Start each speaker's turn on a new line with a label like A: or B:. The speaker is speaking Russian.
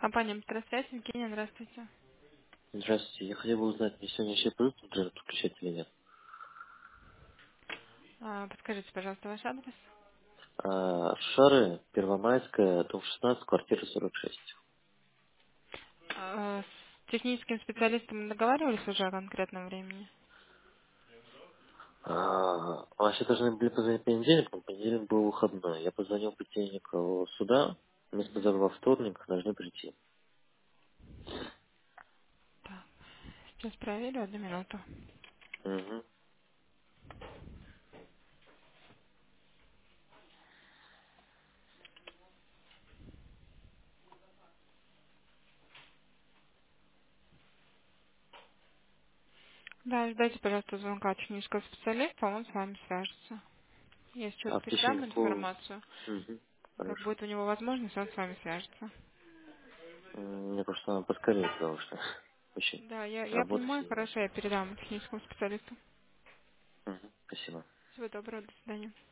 A: Компания «Метросвязь». Евгения, здравствуйте.
B: Здравствуйте. Я хотел бы узнать, мне сегодня еще придут интернет подключать или нет?
A: Подскажите, пожалуйста, ваш адрес.
B: Шары, Первомайская, дом 16, квартира 46.
A: С техническим специалистом договаривались уже о конкретном времени?
B: Вообще должны были позвонить в понедельник, но понедельник был выходной. Я позвонил в понедельник сюда, мне сказали во вторник должны прийти.
A: Так, сейчас проверю, 1 минуту.
B: Угу.
A: Да, ждайте, пожалуйста, звонка технического специалиста, он с вами свяжется. Я сейчас
B: А в
A: передам
B: течение
A: информацию.
B: Угу.
A: Как
B: Хорошо.
A: будет у него возможность, он с вами свяжется.
B: Мне просто надо поскорее, потому что очень
A: Да, я
B: работа
A: понимаю,
B: сильная.
A: хорошо, я передам техническому специалисту.
B: Угу. Спасибо.
A: Всего доброго, до свидания.